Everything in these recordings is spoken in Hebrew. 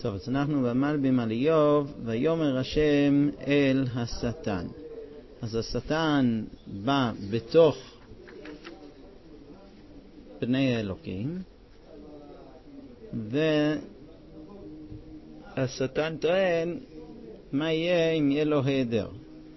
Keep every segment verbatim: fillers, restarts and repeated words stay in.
טוב, אז אנחנו במלבים על איוב, ויאמר השם אל השטן. אז השטן בא בתוך בני האלוקים, והשטן טוען מה יהיה אם יהיה לו היעדר.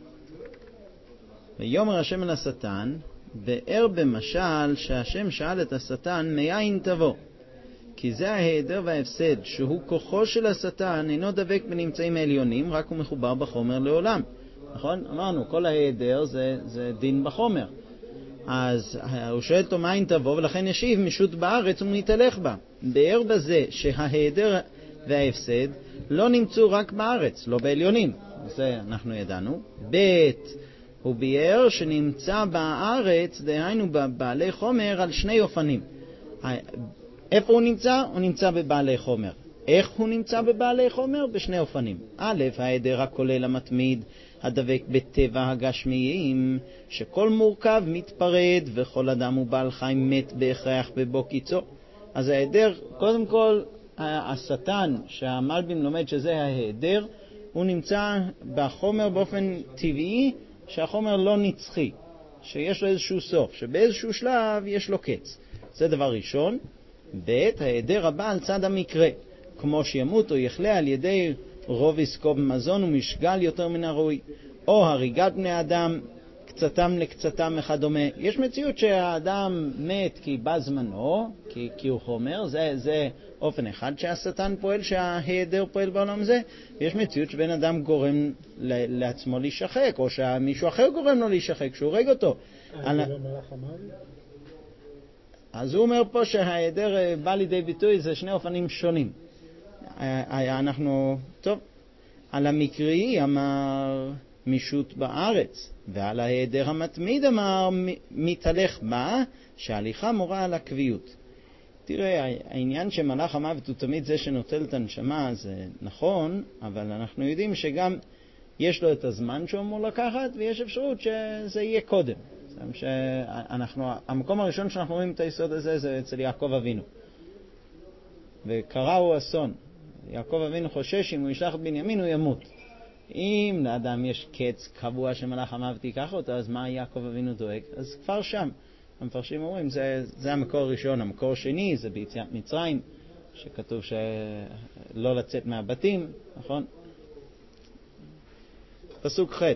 ויאמר השם אל השטן, באר במשל שהשם שאל את השטן מאין תבוא, כי זה ההיעדר וההפסד, שהוא כוחו של השטן אינו דבק בנמצאים העליונים, רק הוא מחובר בחומר לעולם. נכון? אמרנו, כל ההיעדר זה, זה דין בחומר. אז הוא שואל אותו מאין תבוא, ולכן ישיב משוט בארץ ומתהלך בה. באר בזה שההיעדר וההפסד לא נמצאו רק בארץ, לא בעליונים. זה אנחנו ידענו. בית הוא ביאר שנמצא בארץ, דהיינו בבעלי חומר, על שני אופנים. איפה הוא נמצא? הוא נמצא בבעלי חומר. איך הוא נמצא בבעלי חומר? בשני אופנים. א', ההיעדר הכולל המתמיד, הדבק בטבע הגשמיים, שכל מורכב מתפרד וכל אדם הוא בעל חיים מת בהכרח בבוא קיצו. אז ההיעדר, קודם כל, השטן שהמלבים לומד שזה ההיעדר, הוא נמצא בחומר באופן טבעי, שהחומר לא נצחי, שיש לו איזשהו סוף, שבאיזשהו שלב יש לו קץ. זה דבר ראשון. ב', ההיעדר הבא על צד המקרה, כמו שימות או יחלה על ידי רוב עסקו במזון ומשגל יותר מן הראוי, או הריגת בני אדם, קצתם לקצתם וכדומה. יש מציאות שהאדם מת כי בא זמנו, כי, כי הוא חומר, זה, זה אופן אחד שהשטן פועל, שההיעדר פועל בעולם הזה. ויש מציאות שבן אדם גורם לעצמו להישחק, או שמישהו אחר גורם לו להישחק, שהוא הורג אותו. אני... לא מלאך המוות? אז הוא אומר פה שההיעדר בא לידי ביטוי, זה שני אופנים שונים. אנחנו, טוב, על המקראי אמר משוט בארץ, ועל ההיעדר המתמיד אמר מתהלך בה, שההליכה מורה על הקביעות. תראה, העניין שמלאך המוות הוא תמיד זה שנוטל את הנשמה, זה נכון, אבל אנחנו יודעים שגם יש לו את הזמן שהוא אמור לקחת, ויש אפשרות שזה יהיה קודם. שאנחנו, המקום הראשון שאנחנו רואים את היסוד הזה זה אצל יעקב אבינו. וקראו אסון. יעקב אבינו חושש אם הוא ישלח את בנימין הוא ימות. אם לאדם יש קץ קבוע שמלאך המוות ייקח אותו, אז מה יעקב אבינו דואג? אז כבר שם. המפרשים אומרים, זה, זה המקור הראשון. המקור השני זה ביציאת מצרים, שכתוב שלא לצאת מהבתים, נכון? פסוק ח'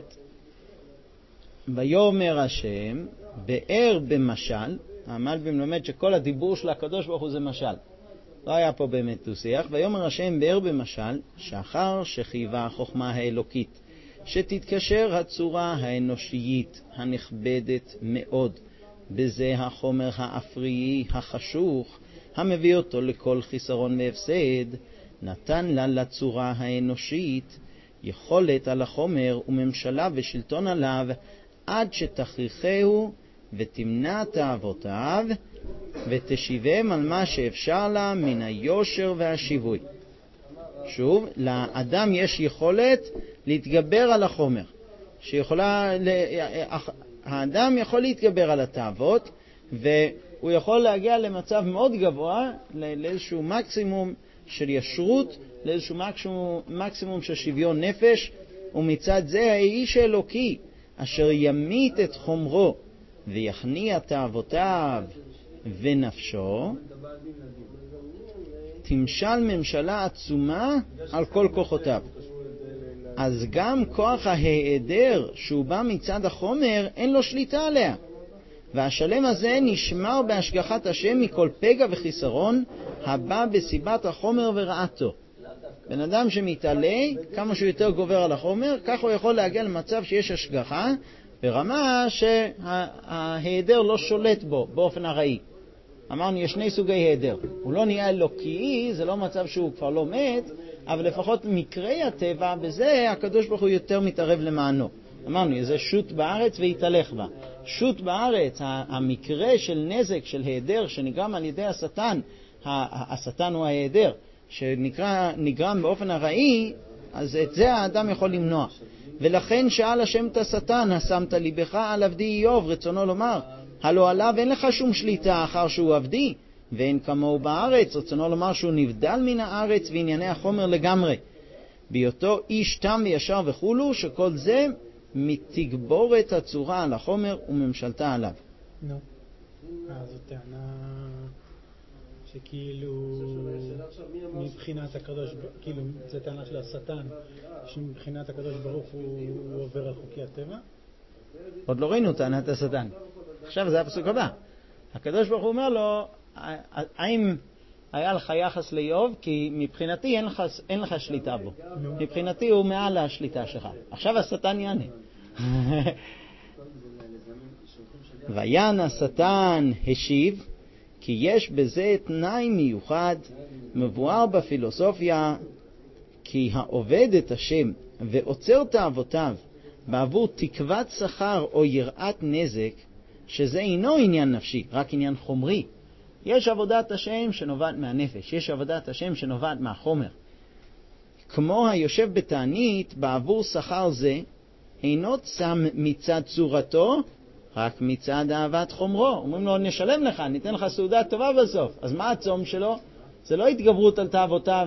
ויאמר השם, באר במשל, המלבים לומד שכל הדיבור של הקדוש ברוך הוא זה משל. לא היה פה באמת דו-שיח. ויאמר השם באר במשל, שאחר שחייבה החוכמה האלוקית, שתתקשר הצורה האנושית הנכבדת מאוד, בזה החומר האפריי החשוך, המביא אותו לכל חיסרון והפסד, נתן לה לצורה האנושית יכולת על החומר וממשלה ושלטון עליו, עד שתכריחהו ותמנע תאוותיו ותשיבם על מה שאפשר לה מן היושר והשיווי. שוב, לאדם יש יכולת להתגבר על החומר, שיכולה, האדם יכול להתגבר על התאוות, והוא יכול להגיע למצב מאוד גבוה, לאיזשהו מקסימום של ישרות, לאיזשהו מקסימום, מקסימום של שוויון נפש, ומצד זה האיש האלוקי אשר ימית את חומרו ויכניע תאוותיו ונפשו, תמשל ממשלה עצומה על כל כוחותיו. אז גם כוח ההיעדר שהוא בא מצד החומר אין לו שליטה עליה, והשלם הזה נשמר בהשגחת השם מכל פגע וחיסרון הבא בסיבת החומר ורעתו. בן אדם שמתעלה, כמה שהוא יותר גובר על החומר, כך הוא יכול להגיע למצב שיש השגחה ברמה שההיעדר לא שולט בו באופן הראי. אמרנו, יש שני סוגי היעדר. הוא לא נהיה אלוקי, זה לא מצב שהוא כבר לא מת, אבל לפחות מקרי הטבע, בזה הקדוש ברוך הוא יותר מתערב למענו. אמרנו, זה שוט בארץ והתהלך בה. שוט בארץ, המקרה של נזק, של היעדר, שנגרם על ידי השטן, השטן הוא ההיעדר, שנגרם באופן הראי, אז את זה האדם יכול למנוע. ולכן שאל השם את השטן, השמת ליבך על עבדי איוב, רצונו לומר, הלא עליו אין לך שום שליטה אחר שהוא עבדי, ואין כמוהו בארץ, רצונו לומר שהוא נבדל מן הארץ וענייני החומר לגמרי. בהיותו איש תם וישר וכולו, שכל זה מתגבורת הצורה על החומר וממשלתה עליו. נו, אז זו טענה שכאילו מבחינת הקדוש, כאילו זו טענה של השטן, שמבחינת הקדוש ברוך הוא, הוא עובר על חוקי הטבע? עוד לא ראינו טענת השטן. עכשיו זה הפסוק הבא. הקדוש ברוך הוא אומר לו, האם היה לך יחס לאיוב? כי מבחינתי אין לך, אין לך שליטה בו. מבחינתי הוא מעל השליטה שלך. עכשיו השטן יענה. ויען השטן השיב, כי יש בזה תנאי מיוחד מבואר בפילוסופיה, כי העובד את השם ועוצר תאוותיו בעבור תקוות שכר או יראת נזק, שזה אינו עניין נפשי, רק עניין חומרי. יש עבודת השם שנובעת מהנפש, יש עבודת השם שנובעת מהחומר. כמו היושב בתענית בעבור שכר זה, אינו צם מצד צורתו, רק מצד אהבת חומרו. אומרים לו, נשלם לך, ניתן לך סעודה טובה בסוף. אז מה הצום שלו? זה לא התגברות על תאוותיו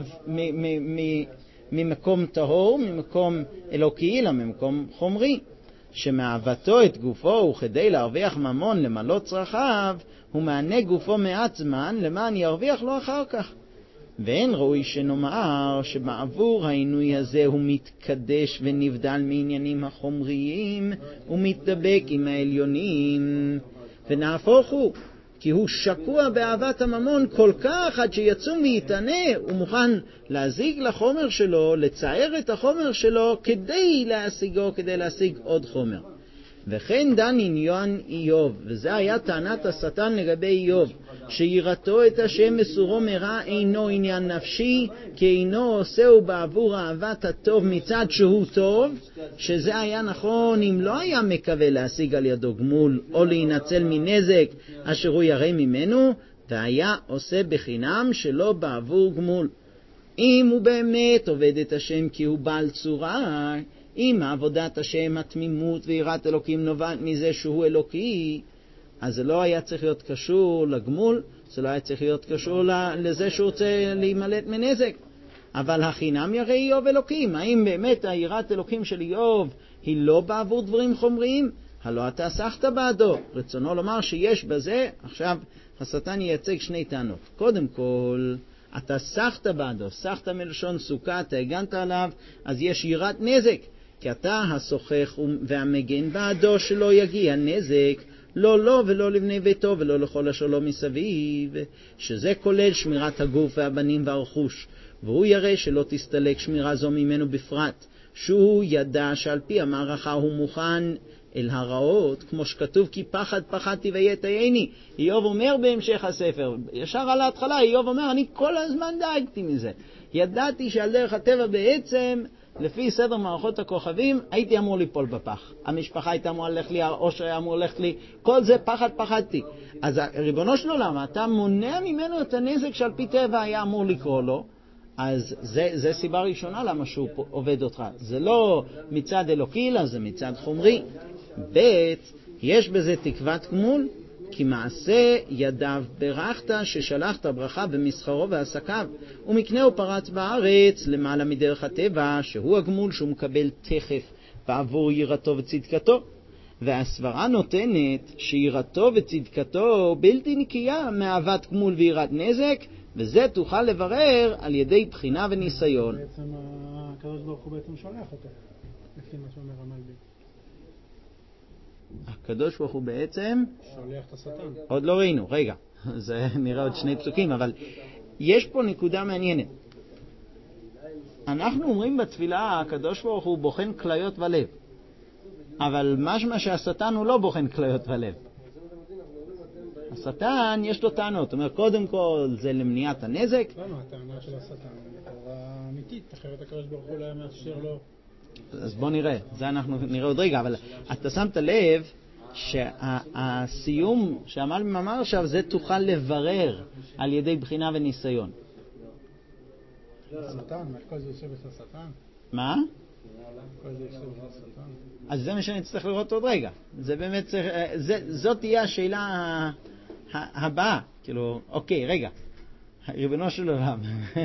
ממקום טהור, ממקום אלוקי, אלא ממקום חומרי. שמאהבתו את גופו וכדי להרוויח ממון למלא צרכיו, הוא מענה גופו מעט זמן למען ירוויח לו אחר כך. ואין ראוי שנאמר שבעבור העינוי הזה הוא מתקדש ונבדל מעניינים החומריים ומתדבק עם העליונים, ונהפוך הוא, כי הוא שקוע באהבת הממון כל כך עד שיצום ויתענה, הוא מוכן להזיג לחומר שלו, לצער את החומר שלו כדי להשיגו, כדי להשיג עוד חומר. וכן דן עניין איוב, וזה היה טענת השטן לגבי איוב, שיראתו את השם מסורו מרע אינו עניין נפשי, כי אינו עושהו בעבור אהבת הטוב מצד שהוא טוב, שזה היה נכון אם לא היה מקווה להשיג על ידו גמול או להינצל מנזק אשר הוא ירא ממנו, והיה עושה בחינם שלא בעבור גמול. אם הוא באמת עובד את השם כי הוא בעל צורה, אם עבודת השם, התמימות ויראת אלוקים נובעת מזה שהוא אלוקי, אז זה לא היה צריך להיות קשור לגמול, זה לא היה צריך להיות קשור לזה שהוא רוצה להימלט מנזק. אבל החינם ירא איוב אלוקים. האם באמת היראת אלוקים של איוב היא לא בעבור דברים חומריים? הלא אתה סחת בעדו. רצונו לומר שיש בזה, עכשיו השטן ייצג שני טענות. קודם כל, אתה סחת בעדו, סחת מלשון סוכה, אתה הגנת עליו, אז יש יראת נזק. כי אתה השוחך והמגן בעדו שלא יגיע נזק, לא לו ולא לבני ביתו ולא לכל השלום מסביב, שזה כולל שמירת הגוף והבנים והרכוש. והוא יראה שלא תסתלק שמירה זו ממנו בפרט, שהוא ידע שעל פי המערכה הוא מוכן אל הרעות, כמו שכתוב, כי פחד פחדתי ויתייני. איוב אומר בהמשך הספר, ישר על ההתחלה, איוב אומר, אני כל הזמן דאגתי מזה. ידעתי שעל דרך הטבע בעצם, לפי סדר מערכות הכוכבים, הייתי אמור ליפול בפח. המשפחה הייתה אמורה ללכת לי, העושר היה אמור ללכת לי, כל זה פחד פחדתי. אז ריבונו של עולם, אתה מונע ממנו את הנזק שעל פי טבע היה אמור לקרוא לו, אז זה, זה סיבה ראשונה למה שהוא עובד אותך. זה לא מצד אלוקי, אלא זה מצד חומרי. ב' יש בזה תקוות גמול, כי מעשה ידיו ברכת ששלחת ברכה במסחרו ועסקיו, ומקנהו פרץ בארץ למעלה מדרך הטבע, שהוא הגמול שהוא מקבל תכף בעבור יראתו וצדקתו. והסברה נותנת שיראתו וצדקתו בלתי נקייה מאהבת גמול ויראת נזק, וזה תוכל לברר על ידי בחינה וניסיון. בעצם הקדוש ברוך הוא בעצם שולח אותו, לפי מה שאומר המלבי. הקדוש ברוך הוא בעצם שולח את השטן. עוד לא ראינו, רגע, זה נראה עוד שני פסוקים, אבל יש פה נקודה מעניינת. אנחנו אומרים בתפילה, הקדוש ברוך הוא בוחן כליות ולב, אבל משמע שהשטן הוא לא בוחן כליות ולב. השטן יש לו טענות, הוא אומר קודם כל זה למניעת הנזק. לא, לא, הטענה של השטן היא לכאורה אמיתית, אחרת הקדוש ברוך הוא לא היה מאפשר לו. אז בוא נראה, זה אנחנו נראה עוד רגע, אבל אתה שמת לב שהסיום שהמלבי אמר עכשיו, זה תוכל לברר על ידי בחינה וניסיון. השטן, כל זה יושב את השטן? מה? כל זה יושב את השטן? אז זה מה שנצטרך לראות עוד רגע. זה באמת צריך, זה, זאת תהיה השאלה הבא, כאילו, אוקיי, רגע, ריבונו של עולם.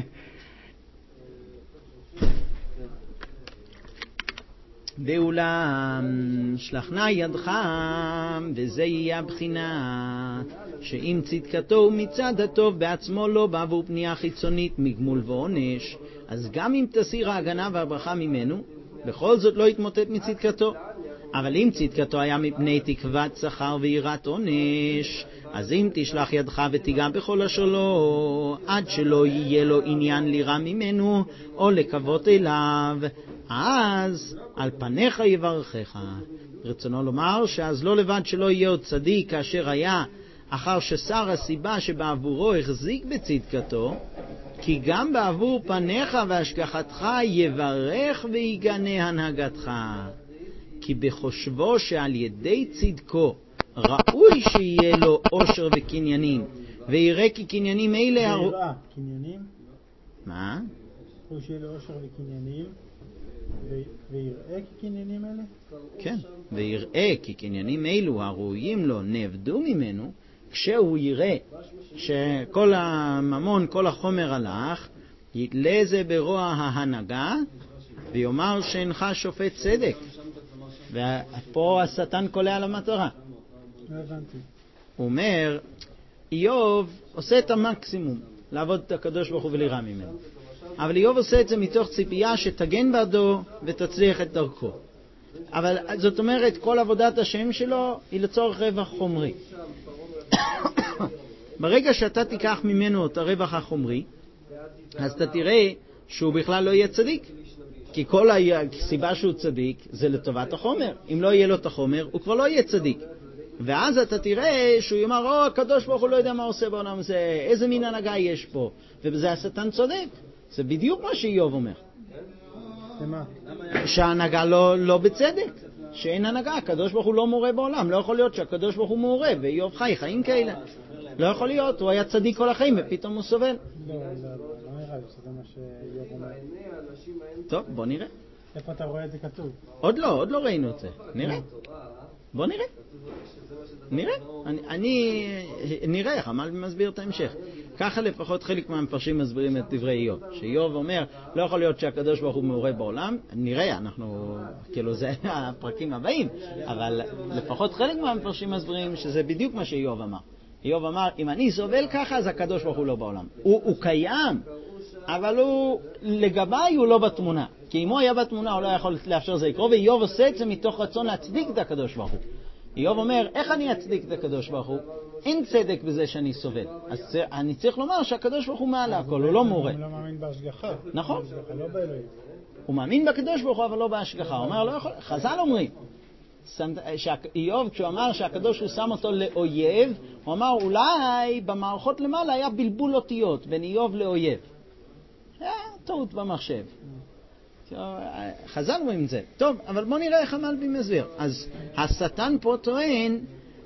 ואולם שלחנה ידך, וזה יהיה הבחינה, שאם צדקתו מצד הטוב בעצמו לא בעבור פנייה חיצונית מגמול ועונש, אז גם אם תסיר ההגנה והברכה ממנו, בכל זאת לא יתמוטט מצדקתו. אבל אם צדקתו היה מפני תקוות שכר ויראת עונש, אז אם תשלח ידך ותיגע בכל אשר לו, עד שלא יהיה לו עניין לירה ממנו או לקוות אליו, אז על פניך יברכך. רצונו לומר שאז לא לבד שלא יהיה עוד צדיק כאשר היה אחר ששר הסיבה שבעבורו החזיק בצדקתו, כי גם בעבור פניך והשגחתך יברך ויגנה הנהגתך. כי בחושבו שעל ידי צדקו ראוי שיהיה לו עושר וקניינים, ויראה כי קניינים אלה... ויראה קניינים? מה? ראוי שיהיה לו עושר וקניינים, ויראה כי קניינים אלה? כן, ויראה כי קניינים אלו הראויים לו נאבדו ממנו, כשהוא יראה שכל הממון, כל החומר הלך, יתלה זה ברוע ההנהגה, ויאמר שאינך שופט צדק. ופה השטן קולע על המטרה. לא הבנתי. הוא אומר, איוב עושה את המקסימום לעבוד את הקדוש ברוך הוא ולירא ממנו. אבל איוב עושה את זה מתוך ציפייה שתגן בעדו ותצליח את דרכו. אבל זאת אומרת, כל עבודת השם שלו היא לצורך רווח חומרי. ברגע שאתה תיקח ממנו את הרווח החומרי, אז אתה תראה שהוא בכלל לא יהיה צדיק. כי כל הסיבה שהוא צדיק זה לטובת החומר. אם לא יהיה לו את החומר, הוא כבר לא יהיה צדיק. ואז אתה תראה שהוא יאמר, או, הקדוש ברוך הוא לא יודע מה עושה בעולם הזה, איזה מין הנהגה יש פה. ובזה השטן צודק. זה בדיוק מה שאיוב אומר. למה? שההנהגה לא, לא בצדק. שאין הנהגה, הקדוש ברוך הוא לא מורה בעולם. לא יכול להיות שהקדוש ברוך הוא מורה, ואיוב חי חיים כאלה. לא יכול להיות, הוא היה צדיק כל החיים, ופתאום הוא סובל. לא, לא, לא נראה לי שזה מה שאיוב אומר. טוב, בוא נראה. איפה אתה רואה את זה כתוב? עוד לא, עוד לא ראינו את זה. נראה. בוא נראה. נראה. אני, אני נראה איך המלבי מסביר את ההמשך. ככה לפחות חלק מהמפרשים מסבירים את דברי איוב. שאיוב אומר, לא יכול להיות שהקדוש ברוך הוא מעורה בעולם. נראה, אנחנו, כאילו זה הפרקים הבאים. אבל לפחות חלק מהמפרשים מסבירים שזה בדיוק מה שאיוב אמר. איוב אמר, אם אני סובל ככה, אז הקדוש ברוך הוא לא בעולם. הוא, הוא קיים, אבל הוא, לגביי הוא לא בתמונה. כי אם הוא היה בתמונה, הוא לא יכול לאפשר זה לקרוא, ואיוב עושה את זה מתוך רצון להצדיק את הקדוש ברוך הוא. איוב אומר, איך אני אצדיק את הקדוש ברוך הוא? אין צדק בזה שאני סובל. אז אני צריך לומר שהקדוש ברוך הוא מעל הכל, הוא לא מורה. הוא לא מאמין בהשגחה. נכון. לא באלוהים. הוא מאמין בקדוש ברוך הוא, אבל לא בהשגחה. הוא אומר, לא יכול. חז"ל אומרים, איוב, כשהוא אמר שהקדוש הוא שם אותו לאויב, הוא אמר, אולי במערכות למעלה היה בלבול אותיות בין איוב לאויב. היה טעות במחשב. חז"ל רואים את זה. טוב, אבל בוא נראה איך המלבי מסביר. אז השטן פה טוען,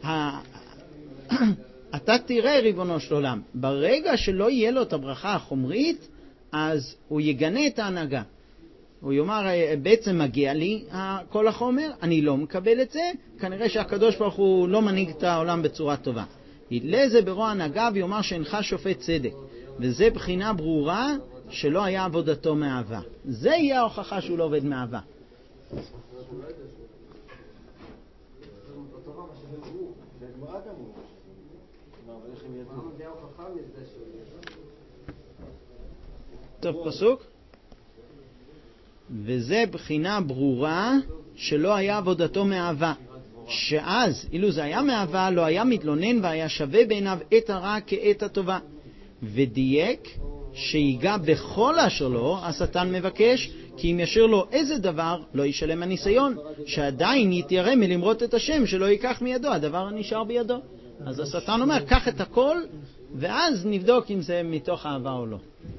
אתה תראה ריבונו של עולם, ברגע שלא יהיה לו את הברכה החומרית, אז הוא יגנה את ההנהגה. הוא יאמר, בעצם מגיע לי כל החומר, אני לא מקבל את זה, כנראה שהקדוש ברוך הוא לא מנהיג את העולם בצורה טובה. יתלה זה ברוע הנהגה ויאמר שאינך שופט צדק. וזה בחינה ברורה שלא היה עבודתו מאהבה. זה יהיה ההוכחה שהוא לא עובד מאהבה. טוב, פסוק. וזה בחינה ברורה שלא היה עבודתו מאהבה. שאז, אילו זה היה מאהבה, לא היה מתלונן והיה שווה בעיניו את הרע כעת הטובה. ודייק שיגע בכל אשר לו, השטן מבקש, כי אם ישאיר לו איזה דבר, לא ישלם הניסיון, שעדיין יתיירא מלמרות את השם, שלא ייקח מידו, הדבר הנשאר בידו. אז השטן אומר, קח את הכל, ואז נבדוק אם זה מתוך אהבה או לא.